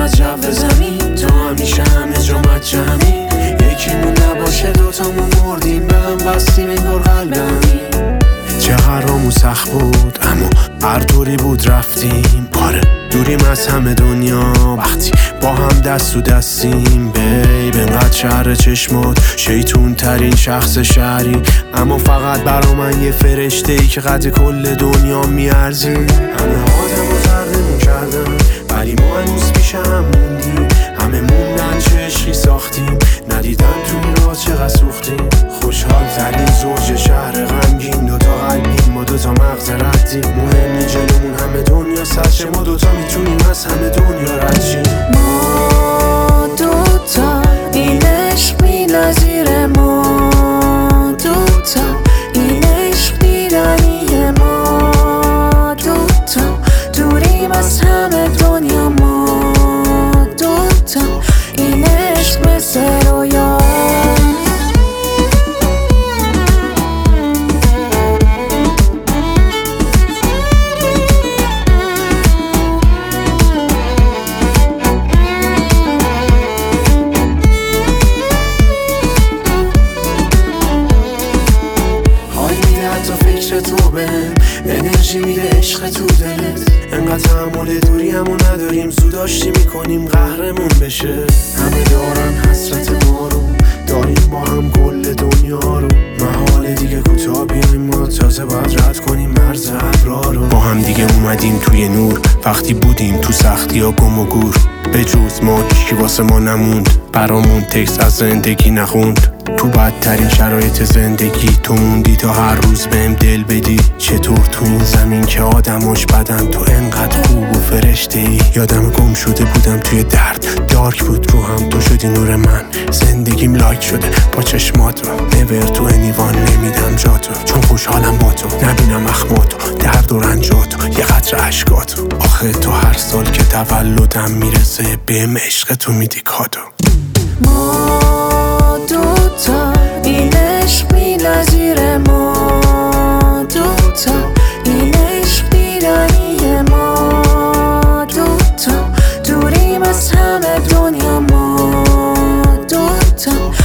از جو زمین، تا همیشه همه جا مجمی. یکیمون نباشه دوتامون مردیم، به هم بستیم انگار قلبمی. چه قرامون سخت بود اما هر طوری بود رفتیم. آره دوریم از همه دنیا وقتی با هم دست تو دستیم. بیب انقدر شهر چشمات شیطون ترین شخص شهری، اما فقط برا من یه فرشته ای که قد کل دنیا میارزی. همه آدم رو زردمون کردن ولی ما هنوز پیش هم موندیم. همه موندن چه عشقی ساختیم، ندیدن تو این راه چقدر سوختیم. خوشحال ترین زوج شهر غمگین، دوتا قلبیم ما دوتا مغز ردیم. مهم نی جلومون همه دنیا سرشه، ما دوتا میتونیم از همه دنیا رد شیم. ما دوتا این عشق بی‌نظیره، ما دوتا این عشق دیدنیه. ما دوتا دوریم از همه دنیا، ما دوتا این عشق مثل رویا. تو به انرژی میده عشق تو دلت. انقدر تحمل دوری همون نداریم، زود آشتی میکنیم قهرمون بشه. همه دارن حسرت ما رو، داریم با هم کل دنیا رو. محاله دیگه کوتاه بیایم، ما تازه باید رد کنیم مرز ابرا رو. با هم دیگه اومدیم توی نور، وقتی بودیم تو سختی ها گم و گور. به جز ما هیچکی واسه ما نموند، برامون تکست از زندگی نخوند. تو بدترین شرایط زندگی تو موندی تا هر روز بهم دل بدی. چطور تو این زمین که آدماش بدن تو انقدر خوب و فرشته ای. یادم گم شده بودم توی درد، دارک بود رو هم تو شدی نور من. زندگیم لایک شده با چشماتو، نور تو انیوان نمیدم جاتو. چون خوشحالم با تو، نبینم اخماتو، درد و رنجاتو، یه قطره عشقاتو. آخه تو هر سال که تولدم میرسه بهم عشق تو میدی کادو. ما دوتا این عشق بی‌نظیره، ما دوتا این عشق دیدنیه. ما دوتا دوریم از همه دنیا، ما دوتا